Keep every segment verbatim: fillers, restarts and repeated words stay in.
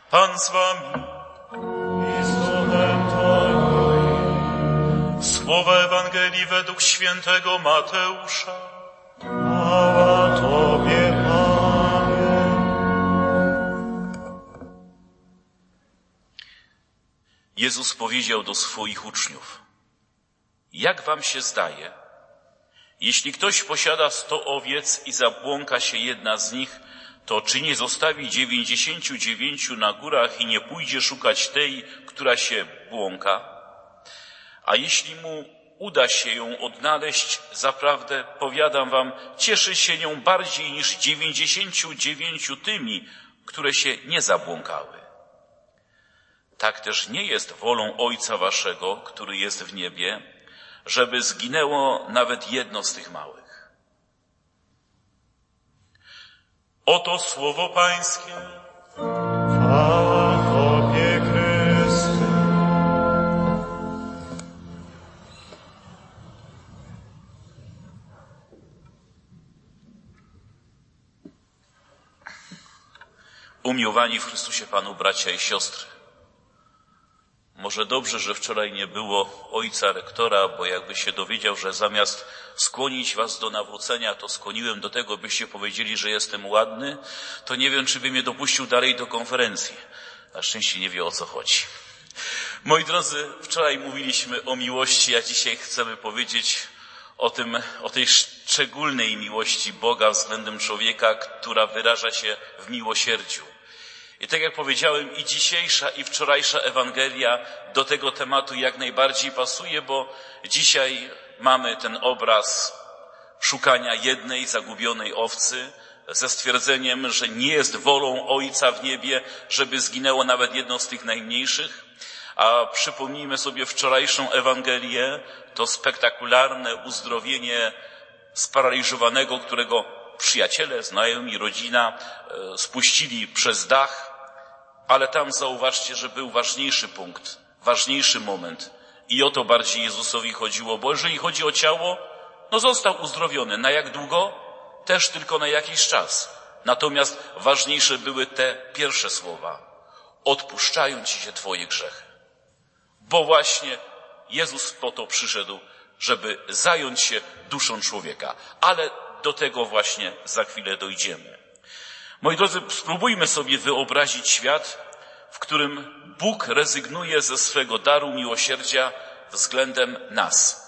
Pan z wami. I z duchem Twoim. Słowa Ewangelii według świętego Mateusza. Chwała Tobie, Panie. Jezus powiedział do swoich uczniów: jak wam się zdaje, jeśli ktoś posiada sto owiec i zabłąka się jedna z nich, to czy nie zostawi dziewięćdziesięciu dziewięciu na górach i nie pójdzie szukać tej, która się błąka? A jeśli mu uda się ją odnaleźć, zaprawdę powiadam wam, cieszy się nią bardziej niż dziewięćdziesięciu dziewięciu tymi, które się nie zabłąkały. Tak też nie jest wolą Ojca waszego, który jest w niebie, żeby zginęło nawet jedno z tych małych. Oto słowo Pańskie. Chwała Tobie, Chryste. Umiłowani w Chrystusie Panu bracia i siostry. Może dobrze, że wczoraj nie było ojca rektora, bo jakby się dowiedział, że zamiast skłonić was do nawrócenia, to skłoniłem do tego, byście powiedzieli, że jestem ładny, to nie wiem, czy by mnie dopuścił dalej do konferencji. Na szczęście nie wie, o co chodzi. Moi drodzy, wczoraj mówiliśmy o miłości, a dzisiaj chcemy powiedzieć o tym, o tej szczególnej miłości Boga względem człowieka, która wyraża się w miłosierdziu. I tak jak powiedziałem, i dzisiejsza, i wczorajsza Ewangelia do tego tematu jak najbardziej pasuje, bo dzisiaj mamy ten obraz szukania jednej zagubionej owcy ze stwierdzeniem, że nie jest wolą Ojca w niebie, żeby zginęło nawet jedno z tych najmniejszych. A przypomnijmy sobie wczorajszą Ewangelię, to spektakularne uzdrowienie sparaliżowanego, którego przyjaciele, znajomi, rodzina e, spuścili przez dach, ale tam zauważcie, że był ważniejszy punkt, ważniejszy moment i o to bardziej Jezusowi chodziło, bo jeżeli chodzi o ciało, no został uzdrowiony. Na jak długo? Też tylko na jakiś czas. Natomiast ważniejsze były te pierwsze słowa. Odpuszczają ci się twoje grzechy. Bo właśnie Jezus po to przyszedł, żeby zająć się duszą człowieka. Ale do tego właśnie za chwilę dojdziemy. Moi drodzy, spróbujmy sobie wyobrazić świat, w którym Bóg rezygnuje ze swego daru miłosierdzia względem nas.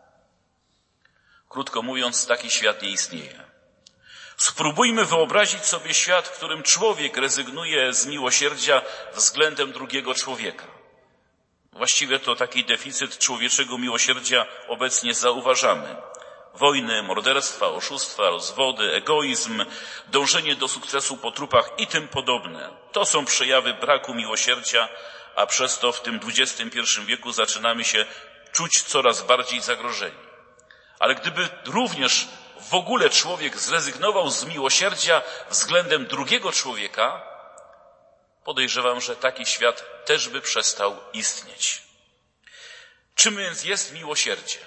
Krótko mówiąc, taki świat nie istnieje. Spróbujmy wyobrazić sobie świat, w którym człowiek rezygnuje z miłosierdzia względem drugiego człowieka. Właściwie to taki deficyt człowieczego miłosierdzia obecnie zauważamy. Wojny, morderstwa, oszustwa, rozwody, egoizm, dążenie do sukcesu po trupach i tym podobne. To są przejawy braku miłosierdzia, a przez to w tym dwudziestym pierwszym wieku zaczynamy się czuć coraz bardziej zagrożeni. Ale gdyby również w ogóle człowiek zrezygnował z miłosierdzia względem drugiego człowieka, podejrzewam, że taki świat też by przestał istnieć. Czym więc jest miłosierdzie?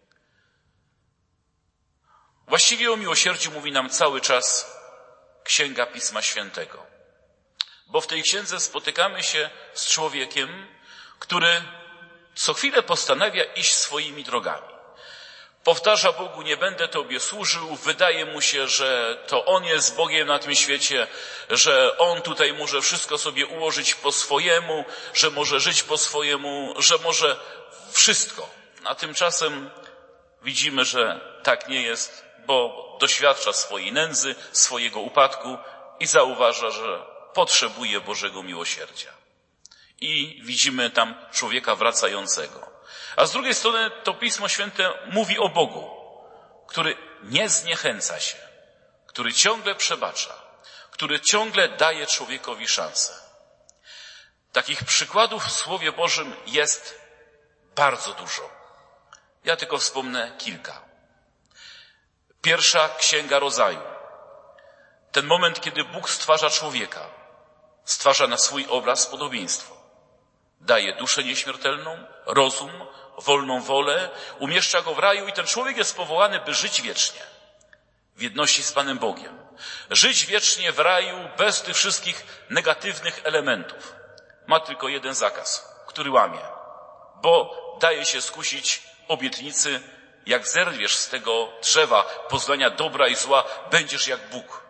Właściwie o miłosierdziu mówi nam cały czas Księga Pisma Świętego. Bo w tej księdze spotykamy się z człowiekiem, który co chwilę postanawia iść swoimi drogami. Powtarza Bogu, nie będę Tobie służył, wydaje mu się, że to On jest Bogiem na tym świecie, że On tutaj może wszystko sobie ułożyć po swojemu, że może żyć po swojemu, że może wszystko. A tymczasem widzimy, że tak nie jest, bo doświadcza swojej nędzy, swojego upadku i zauważa, że potrzebuje Bożego miłosierdzia. I widzimy tam człowieka wracającego. A z drugiej strony to Pismo Święte mówi o Bogu, który nie zniechęca się, który ciągle przebacza, który ciągle daje człowiekowi szansę. Takich przykładów w Słowie Bożym jest bardzo dużo. Ja tylko wspomnę kilka. Pierwsza Księga Rodzaju. Ten moment, kiedy Bóg stwarza człowieka, stwarza na swój obraz podobieństwo. Daje duszę nieśmiertelną, rozum, wolną wolę, umieszcza go w raju i ten człowiek jest powołany, by żyć wiecznie. W jedności z Panem Bogiem. Żyć wiecznie w raju bez tych wszystkich negatywnych elementów. Ma tylko jeden zakaz, który łamie, bo daje się skusić obietnicy: jak zerwiesz z tego drzewa poznania dobra i zła, będziesz jak Bóg.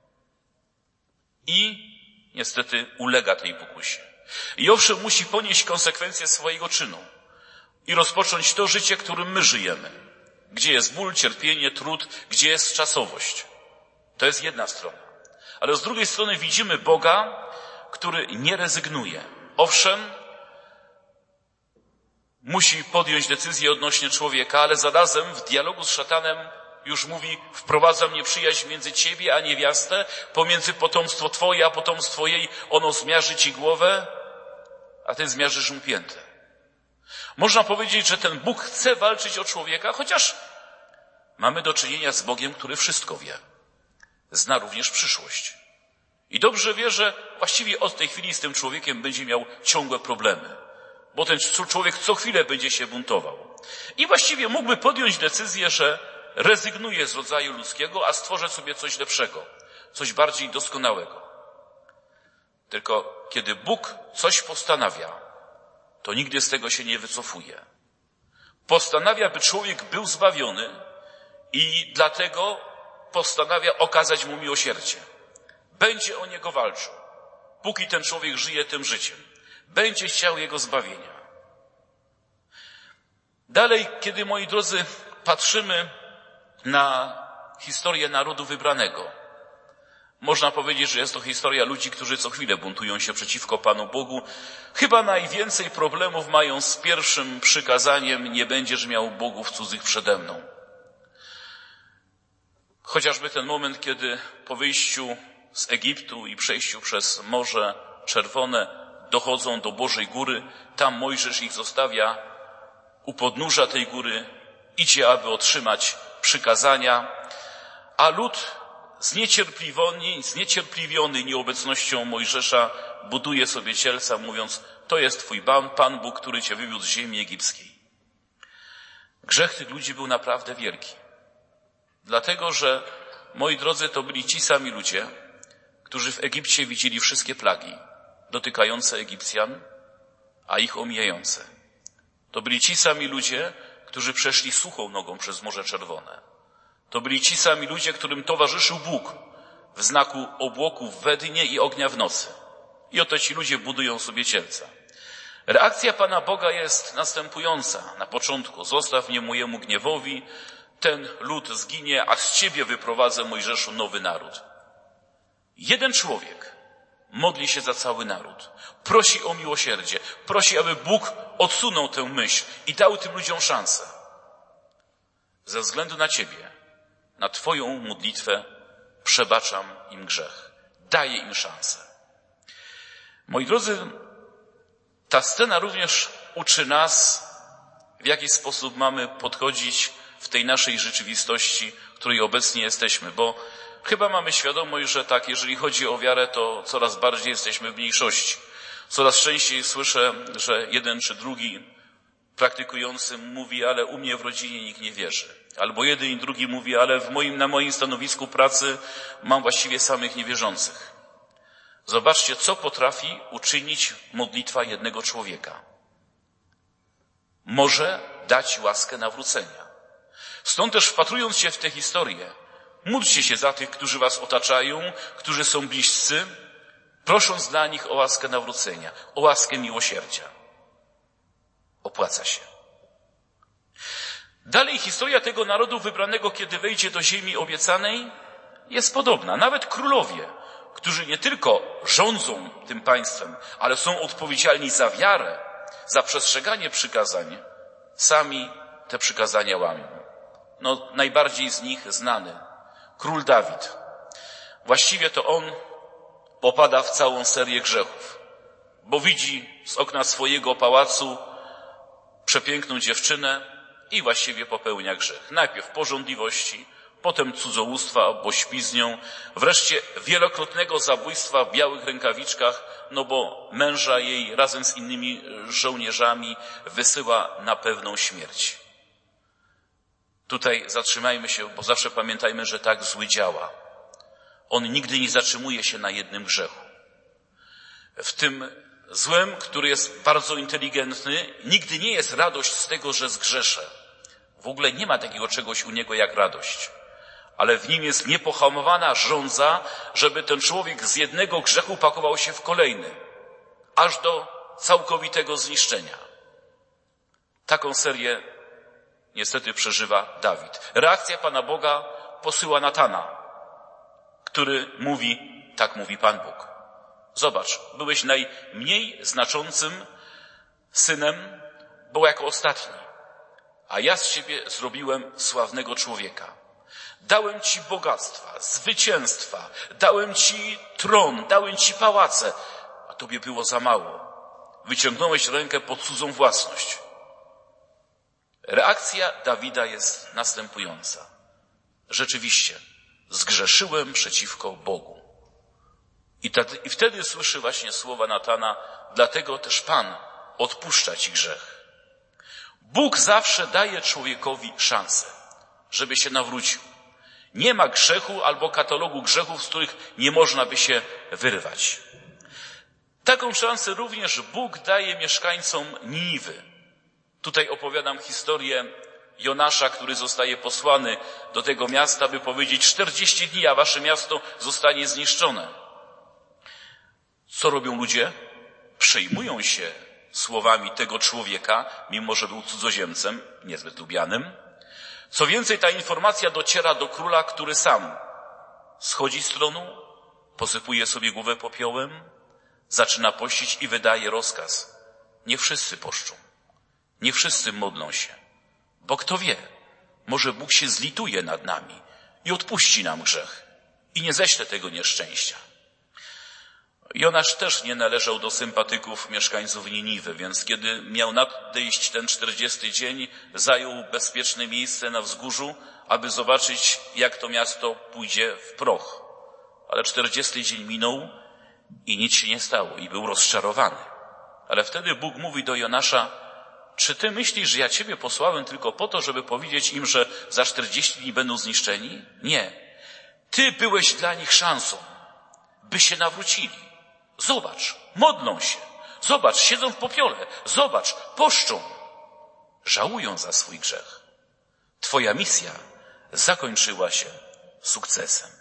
I niestety ulega tej pokusie. I owszem, musi ponieść konsekwencje swojego czynu i rozpocząć to życie, którym my żyjemy, gdzie jest ból, cierpienie, trud, gdzie jest czasowość. To jest jedna strona. Ale z drugiej strony widzimy Boga, który nie rezygnuje. Owszem, musi podjąć decyzję odnośnie człowieka, ale zarazem w dialogu z szatanem już mówi: wprowadzam nieprzyjaźń między ciebie a niewiastę, pomiędzy potomstwo twoje a potomstwo jej. Ono zmiarzy ci głowę, a ty zmiażysz mu piętę. Można powiedzieć, że ten Bóg chce walczyć o człowieka, chociaż mamy do czynienia z Bogiem, który wszystko wie. Zna również przyszłość. I dobrze wie, że właściwie od tej chwili z tym człowiekiem będzie miał ciągłe problemy, bo ten człowiek co chwilę będzie się buntował. I właściwie mógłby podjąć decyzję, że rezygnuje z rodzaju ludzkiego, a stworzę sobie coś lepszego, coś bardziej doskonałego. Tylko kiedy Bóg coś postanawia, to nigdy z tego się nie wycofuje. Postanawia, by człowiek był zbawiony i dlatego postanawia okazać mu miłosierdzie. Będzie o niego walczył, póki ten człowiek żyje tym życiem. Będzie chciał jego zbawienia. Dalej, kiedy, moi drodzy, patrzymy na historię narodu wybranego, można powiedzieć, że jest to historia ludzi, którzy co chwilę buntują się przeciwko Panu Bogu. Chyba najwięcej problemów mają z pierwszym przykazaniem: nie będziesz miał bogów cudzych przede mną. Chociażby ten moment, kiedy po wyjściu z Egiptu i przejściu przez Morze Czerwone dochodzą do Bożej Góry, tam Mojżesz ich zostawia u podnóża tej góry, idzie, aby otrzymać przykazania, a lud zniecierpliwiony, zniecierpliwiony nieobecnością Mojżesza buduje sobie cielca, mówiąc: to jest twój Pan, Pan Bóg, który cię wywiódł z ziemi egipskiej. Grzech tych ludzi był naprawdę wielki. Dlatego, że, moi drodzy, to byli ci sami ludzie, którzy w Egipcie widzieli wszystkie plagi dotykające Egipcjan, a ich omijające. To byli ci sami ludzie, którzy przeszli suchą nogą przez Morze Czerwone. To byli ci sami ludzie, którym towarzyszył Bóg w znaku obłoków we dnie i ognia w nocy. I oto ci ludzie budują sobie cielca. Reakcja Pana Boga jest następująca. Na początku: zostaw mnie mojemu gniewowi, ten lud zginie, a z ciebie wyprowadzę, Mojżeszu, nowy naród. Jeden człowiek modli się za cały naród. Prosi o miłosierdzie. Prosi, aby Bóg odsunął tę myśl i dał tym ludziom szansę. Ze względu na ciebie, na twoją modlitwę, przebaczam im grzech. Daję im szansę. Moi drodzy, ta scena również uczy nas, w jaki sposób mamy podchodzić w tej naszej rzeczywistości, w której obecnie jesteśmy, bo chyba mamy świadomość, że tak, jeżeli chodzi o wiarę, to coraz bardziej jesteśmy w mniejszości. Coraz częściej słyszę, że jeden czy drugi praktykujący mówi: ale u mnie w rodzinie nikt nie wierzy. Albo jeden i drugi mówi: ale w moim, na moim stanowisku pracy mam właściwie samych niewierzących. Zobaczcie, co potrafi uczynić modlitwa jednego człowieka. Może dać łaskę nawrócenia. Stąd też, wpatrując się w tę historię, módlcie się za tych, którzy was otaczają, którzy są bliscy, prosząc dla nich o łaskę nawrócenia, o łaskę miłosierdzia. Opłaca się. Dalej historia tego narodu wybranego, kiedy wejdzie do ziemi obiecanej, jest podobna. Nawet królowie, którzy nie tylko rządzą tym państwem, ale są odpowiedzialni za wiarę, za przestrzeganie przykazań, sami te przykazania łamią. No, najbardziej z nich znany, król Dawid. Właściwie to on popada w całą serię grzechów, bo widzi z okna swojego pałacu przepiękną dziewczynę i właściwie popełnia grzech. Najpierw pożądliwości, potem cudzołóstwa, pośpiznią, wreszcie wielokrotnego zabójstwa w białych rękawiczkach, no bo męża jej razem z innymi żołnierzami wysyła na pewną śmierć. Tutaj zatrzymajmy się, bo zawsze pamiętajmy, że tak zły działa. On nigdy nie zatrzymuje się na jednym grzechu. W tym złem, który jest bardzo inteligentny, nigdy nie jest radość z tego, że zgrzeszę. W ogóle nie ma takiego czegoś u niego jak radość. Ale w nim jest niepohamowana żądza, żeby ten człowiek z jednego grzechu pakował się w kolejny, aż do całkowitego zniszczenia. Taką serię niestety przeżywa Dawid. Reakcja Pana Boga posyła Natana, który mówi, tak mówi Pan Bóg. Zobacz, byłeś najmniej znaczącym synem, bo jako ostatni, a ja z ciebie zrobiłem sławnego człowieka. Dałem ci bogactwa, zwycięstwa, dałem ci tron, dałem ci pałace, a tobie było za mało. Wyciągnąłeś rękę po cudzą własność. Reakcja Dawida jest następująca. Rzeczywiście, zgrzeszyłem przeciwko Bogu. I, tedy, I wtedy słyszy właśnie słowa Natana, dlatego też Pan odpuszcza ci grzech. Bóg zawsze daje człowiekowi szansę, żeby się nawrócił. Nie ma grzechu albo katalogu grzechów, z których nie można by się wyrwać. Taką szansę również Bóg daje mieszkańcom Niniwy. Tutaj opowiadam historię Jonasza, który zostaje posłany do tego miasta, by powiedzieć czterdzieści dni, a wasze miasto zostanie zniszczone. Co robią ludzie? Przejmują się słowami tego człowieka, mimo że był cudzoziemcem, niezbyt lubianym. Co więcej, ta informacja dociera do króla, który sam schodzi z tronu, posypuje sobie głowę popiołem, zaczyna pościć i wydaje rozkaz. Nie wszyscy poszczą, nie wszyscy modlą się, bo kto wie, może Bóg się zlituje nad nami i odpuści nam grzech i nie ześle tego nieszczęścia. Jonasz też nie należał do sympatyków mieszkańców Niniwy, więc kiedy miał nadejść ten czterdziesty dzień, zajął bezpieczne miejsce na wzgórzu, aby zobaczyć, jak to miasto pójdzie w proch. Ale czterdziesty dzień minął i nic się nie stało i był rozczarowany. Ale wtedy Bóg mówi do Jonasza, czy ty myślisz, że ja ciebie posłałem tylko po to, żeby powiedzieć im, że za czterdzieści dni będą zniszczeni? Nie. Ty byłeś dla nich szansą, by się nawrócili. Zobacz, modlą się. Zobacz, siedzą w popiole. Zobacz, poszczą. Żałują za swój grzech. Twoja misja zakończyła się sukcesem.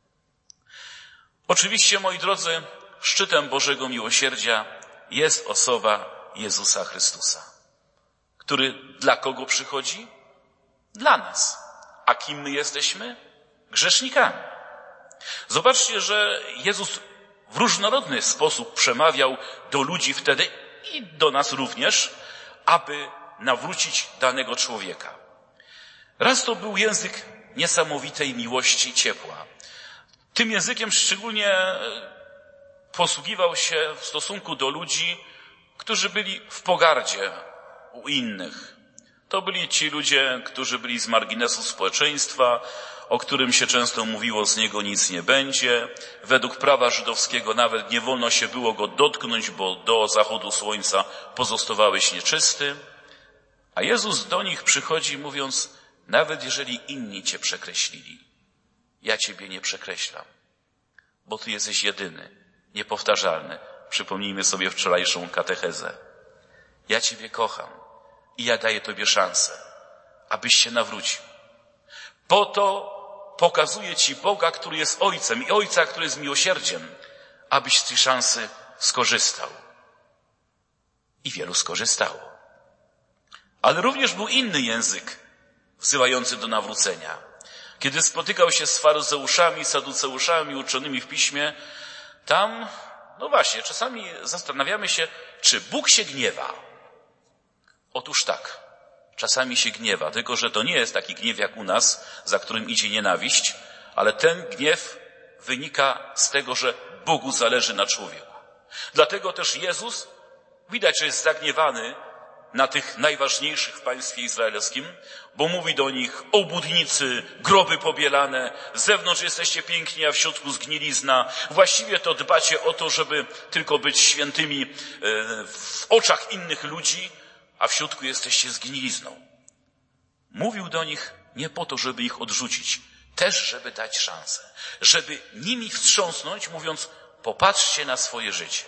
Oczywiście, moi drodzy, szczytem Bożego miłosierdzia jest osoba Jezusa Chrystusa, który dla kogo przychodzi? Dla nas. A kim my jesteśmy? Grzesznikami. Zobaczcie, że Jezus w różnorodny sposób przemawiał do ludzi wtedy i do nas również, aby nawrócić danego człowieka. Raz to był język niesamowitej miłości i ciepła. Tym językiem szczególnie posługiwał się w stosunku do ludzi, którzy byli w pogardzie u innych. To byli ci ludzie, którzy byli z marginesu społeczeństwa, o którym się często mówiło, z niego nic nie będzie. Według prawa żydowskiego nawet nie wolno się było go dotknąć, bo do zachodu słońca pozostawałeś nieczysty. A Jezus do nich przychodzi mówiąc, nawet jeżeli inni cię przekreślili, ja ciebie nie przekreślam, bo ty jesteś jedyny, niepowtarzalny. Przypomnijmy sobie wczorajszą katechezę. Ja ciebie kocham i ja daję tobie szansę, abyś się nawrócił. Po to pokazuję ci Boga, który jest Ojcem i Ojca, który jest miłosierdziem, abyś z tej szansy skorzystał. I wielu skorzystało. Ale również był inny język wzywający do nawrócenia. Kiedy spotykał się z faryzeuszami, saduceuszami uczonymi w piśmie, tam, no właśnie, czasami zastanawiamy się, czy Bóg się gniewa. Otóż tak, czasami się gniewa, tylko że to nie jest taki gniew jak u nas, za którym idzie nienawiść, ale ten gniew wynika z tego, że Bogu zależy na człowieku. Dlatego też Jezus, widać, że jest zagniewany na tych najważniejszych w państwie izraelskim, bo mówi do nich, obłudnicy, groby pobielane, z zewnątrz jesteście piękni, a w środku zgnilizna. Właściwie to dbacie o to, żeby tylko być świętymi w oczach innych ludzi, a w środku jesteście zgnilizną. Mówił do nich nie po to, żeby ich odrzucić, też żeby dać szansę, żeby nimi wstrząsnąć, mówiąc, popatrzcie na swoje życie.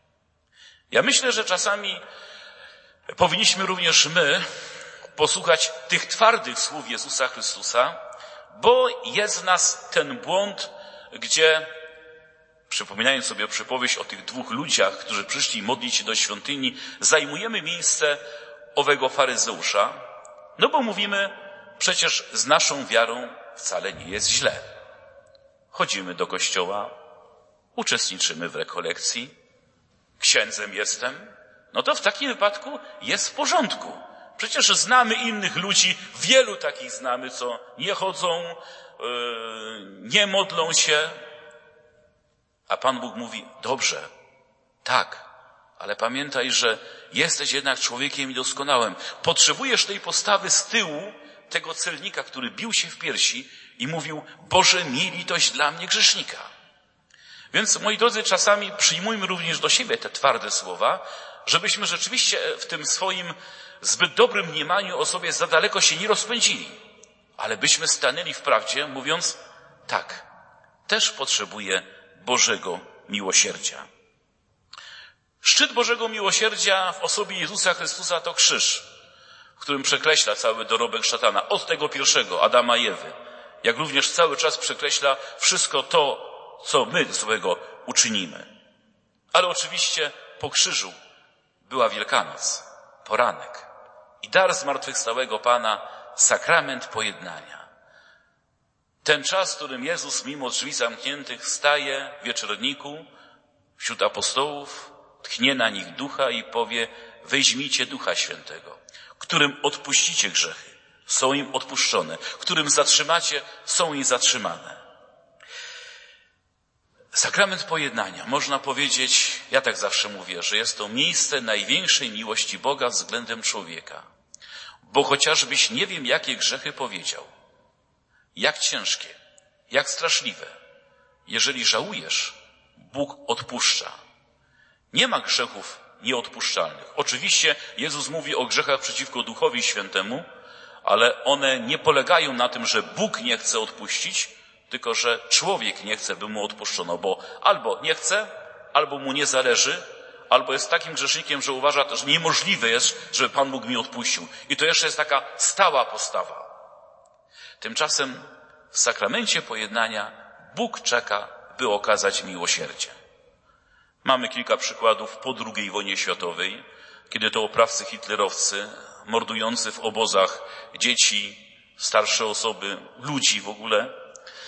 Ja myślę, że czasami powinniśmy również my posłuchać tych twardych słów Jezusa Chrystusa, bo jest w nas ten błąd, gdzie, przypominając sobie przypowieść o tych dwóch ludziach, którzy przyszli modlić się do świątyni, zajmujemy miejsce owego faryzeusza, no bo mówimy, przecież z naszą wiarą wcale nie jest źle. Chodzimy do kościoła, uczestniczymy w rekolekcji, księdzem jestem, no to w takim wypadku jest w porządku. Przecież znamy innych ludzi, wielu takich znamy, co nie chodzą, yy, nie modlą się. A Pan Bóg mówi, dobrze, tak, ale pamiętaj, że jesteś jednak człowiekiem niedoskonałym. Potrzebujesz tej postawy z tyłu tego celnika, który bił się w piersi i mówił, Boże, miej litość dla mnie grzesznika. Więc, moi drodzy, czasami przyjmujmy również do siebie te twarde słowa, żebyśmy rzeczywiście w tym swoim zbyt dobrym mniemaniu o sobie za daleko się nie rozpędzili, ale byśmy stanęli w prawdzie, mówiąc, tak, też potrzebuję Bożego miłosierdzia. Szczyt Bożego miłosierdzia w osobie Jezusa Chrystusa to krzyż, w którym przekreśla cały dorobek szatana, od tego pierwszego, Adama i Ewy, jak również cały czas przekreśla wszystko to, co my złego uczynimy. Ale oczywiście po krzyżu była Wielkanoc, poranek i dar zmartwychwstałego Pana, sakrament pojednania. Ten czas, w którym Jezus mimo drzwi zamkniętych staje w wieczorniku wśród apostołów, tchnie na nich ducha i powie, weźmijcie Ducha Świętego, którym odpuścicie grzechy, są im odpuszczone, którym zatrzymacie, są im zatrzymane. Sakrament pojednania, można powiedzieć, ja tak zawsze mówię, że jest to miejsce największej miłości Boga względem człowieka. Bo chociażbyś nie wiem jakie grzechy powiedział, jak ciężkie, jak straszliwe, jeżeli żałujesz, Bóg odpuszcza. Nie ma grzechów nieodpuszczalnych. Oczywiście Jezus mówi o grzechach przeciwko Duchowi Świętemu, ale one nie polegają na tym, że Bóg nie chce odpuścić, tylko że człowiek nie chce, by mu odpuszczono, bo albo nie chce, albo mu nie zależy, albo jest takim grzesznikiem, że uważa, że niemożliwe jest, żeby Pan Bóg mi odpuścił. I to jeszcze jest taka stała postawa. Tymczasem w sakramencie pojednania Bóg czeka, by okazać miłosierdzie. Mamy kilka przykładów po drugiej wojnie światowej, kiedy to oprawcy hitlerowcy, mordujący w obozach dzieci, starsze osoby, ludzi w ogóle,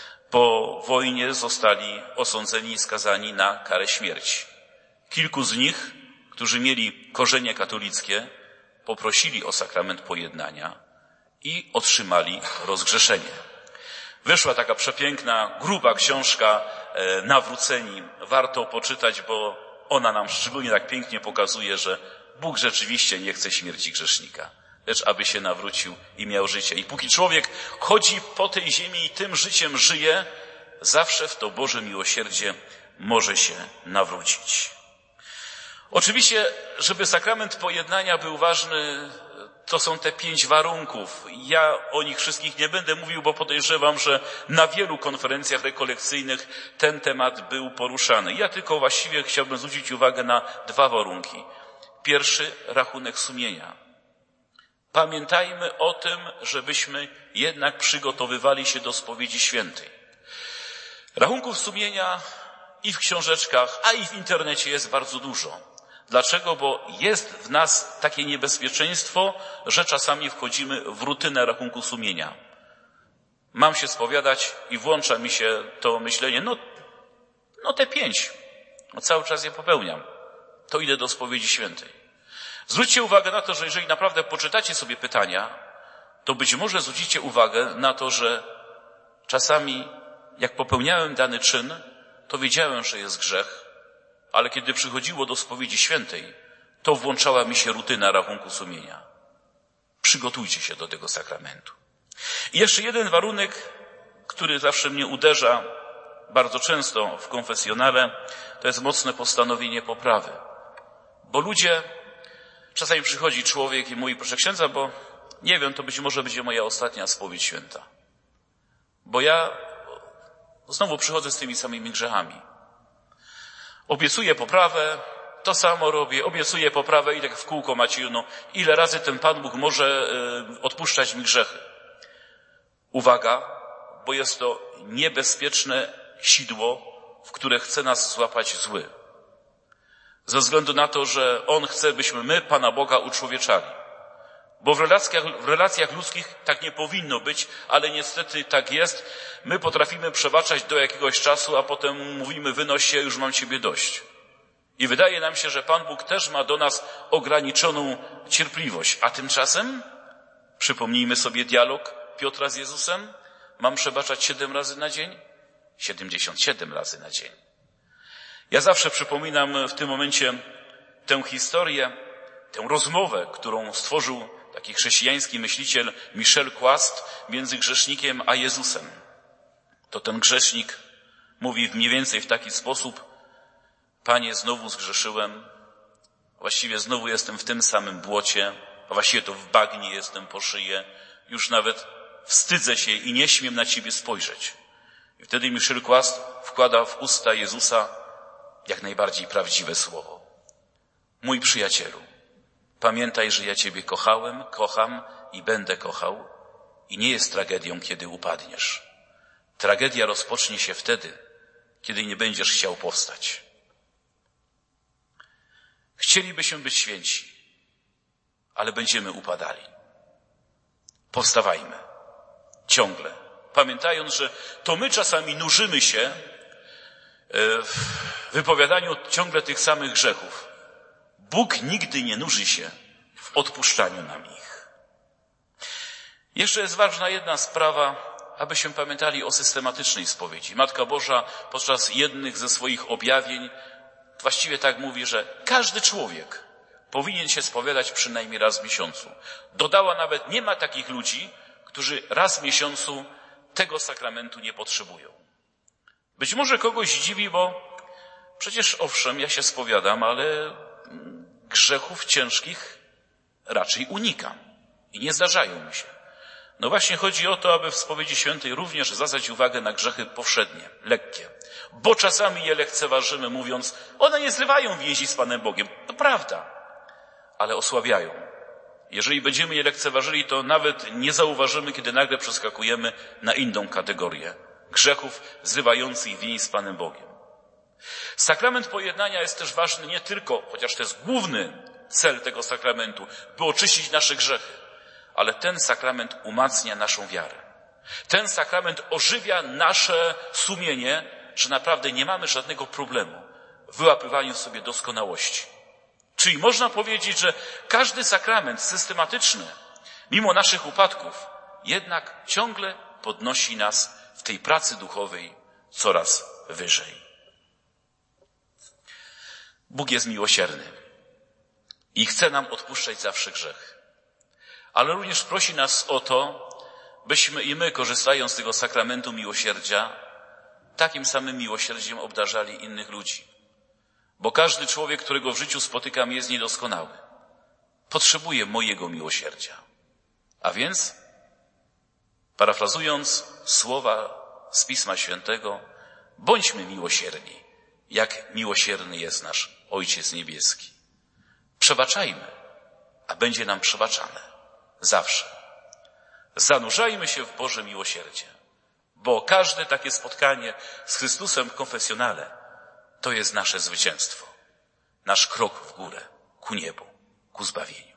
po wojnie zostali osądzeni i skazani na karę śmierci. Kilku z nich, którzy mieli korzenie katolickie, poprosili o sakrament pojednania i otrzymali rozgrzeszenie. Wyszła taka przepiękna, gruba książka Nawróceni. Warto poczytać, bo ona nam szczególnie tak pięknie pokazuje, że Bóg rzeczywiście nie chce śmierci grzesznika, lecz aby się nawrócił i miał życie. I póki człowiek chodzi po tej ziemi i tym życiem żyje, zawsze w to Boże miłosierdzie może się nawrócić. Oczywiście, żeby sakrament pojednania był ważny, to są te pięć warunków. Ja o nich wszystkich nie będę mówił, bo podejrzewam, że na wielu konferencjach rekolekcyjnych ten temat był poruszany. Ja tylko właściwie chciałbym zwrócić uwagę na dwa warunki. Pierwszy, rachunek sumienia. Pamiętajmy o tym, żebyśmy jednak przygotowywali się do spowiedzi świętej. Rachunków sumienia i w książeczkach, a i w internecie jest bardzo dużo. Dlaczego? Bo jest w nas takie niebezpieczeństwo, że czasami wchodzimy w rutynę rachunku sumienia. Mam się spowiadać i włącza mi się to myślenie, no, no te pięć, no cały czas je popełniam, to idę do spowiedzi świętej. Zwróćcie uwagę na to, że jeżeli naprawdę poczytacie sobie pytania, to być może zwrócicie uwagę na to, że czasami jak popełniałem dany czyn, to wiedziałem, że jest grzech, ale kiedy przychodziło do spowiedzi świętej, to włączała mi się rutyna rachunku sumienia. Przygotujcie się do tego sakramentu. I jeszcze jeden warunek, który zawsze mnie uderza bardzo często w konfesjonale, to jest mocne postanowienie poprawy. Bo ludzie, czasami przychodzi człowiek i mówi, proszę księdza, bo nie wiem, to być może będzie moja ostatnia spowiedź święta. Bo ja znowu przychodzę z tymi samymi grzechami. Obiecuję poprawę, to samo robię, obiecuję poprawę i tak w kółko, Macieju, no ile razy ten Pan Bóg może y, odpuszczać mi grzechy? Uwaga, bo jest to niebezpieczne sidło, w które chce nas złapać zły. Ze względu na to, że On chce, byśmy my Pana Boga uczłowieczali. Bo w relacjach, w relacjach ludzkich tak nie powinno być, ale niestety tak jest. My potrafimy przebaczać do jakiegoś czasu, a potem mówimy, wynoś się, już mam Ciebie dość. I wydaje nam się, że Pan Bóg też ma do nas ograniczoną cierpliwość. A tymczasem, przypomnijmy sobie dialog Piotra z Jezusem, mam przebaczać siedem razy na dzień? Siedemdziesiąt siedem razy na dzień. Ja zawsze przypominam w tym momencie tę historię, tę rozmowę, którą stworzył taki chrześcijański myśliciel Michel Quast między grzesznikiem a Jezusem. To ten grzesznik mówi mniej więcej w taki sposób: Panie, znowu zgrzeszyłem, właściwie znowu jestem w tym samym błocie, a właściwie to w bagnie jestem po szyję, już nawet wstydzę się i nie śmiem na Ciebie spojrzeć. I wtedy Michel Quast wkłada w usta Jezusa jak najbardziej prawdziwe słowo. Mój przyjacielu, pamiętaj, że ja Ciebie kochałem, kocham i będę kochał i nie jest tragedią, kiedy upadniesz. Tragedia rozpocznie się wtedy, kiedy nie będziesz chciał powstać. Chcielibyśmy być święci, ale będziemy upadali. Powstawajmy. Ciągle. Pamiętając, że to my czasami nużymy się w wypowiadaniu ciągle tych samych grzechów. Bóg nigdy nie nuży się w odpuszczaniu nam ich. Jeszcze jest ważna jedna sprawa, abyśmy pamiętali o systematycznej spowiedzi. Matka Boża podczas jednych ze swoich objawień właściwie tak mówi, że każdy człowiek powinien się spowiadać przynajmniej raz w miesiącu. Dodała nawet, nie ma takich ludzi, którzy raz w miesiącu tego sakramentu nie potrzebują. Być może kogoś dziwi, bo przecież owszem, ja się spowiadam, ale grzechów ciężkich raczej unikam i nie zdarzają mi się. No właśnie chodzi o to, aby w spowiedzi świętej również zwracać uwagę na grzechy powszednie, lekkie. Bo czasami je lekceważymy, mówiąc, one nie zrywają więzi z Panem Bogiem. To prawda, ale osłabiają. Jeżeli będziemy je lekceważyli, to nawet nie zauważymy, kiedy nagle przeskakujemy na inną kategorię grzechów zrywających więź z Panem Bogiem. Sakrament pojednania jest też ważny nie tylko, chociaż to jest główny cel tego sakramentu, by oczyścić nasze grzechy, ale ten sakrament umacnia naszą wiarę. Ten sakrament ożywia nasze sumienie, że naprawdę nie mamy żadnego problemu w wyłapywaniu sobie doskonałości. Czyli można powiedzieć, że każdy sakrament systematyczny, mimo naszych upadków, jednak ciągle podnosi nas w tej pracy duchowej coraz wyżej. Bóg jest miłosierny i chce nam odpuszczać zawsze grzech. Ale również prosi nas o to, byśmy i my, korzystając z tego sakramentu miłosierdzia, takim samym miłosierdziem obdarzali innych ludzi. Bo każdy człowiek, którego w życiu spotykam, jest niedoskonały. Potrzebuje mojego miłosierdzia. A więc, parafrazując słowa z Pisma Świętego, bądźmy miłosierni, jak miłosierny jest nasz Ojciec Niebieski. Przebaczajmy, a będzie nam przebaczane. Zawsze. Zanurzajmy się w Boże miłosierdzie, bo każde takie spotkanie z Chrystusem w konfesjonale to jest nasze zwycięstwo, nasz krok w górę, ku niebu, ku zbawieniu.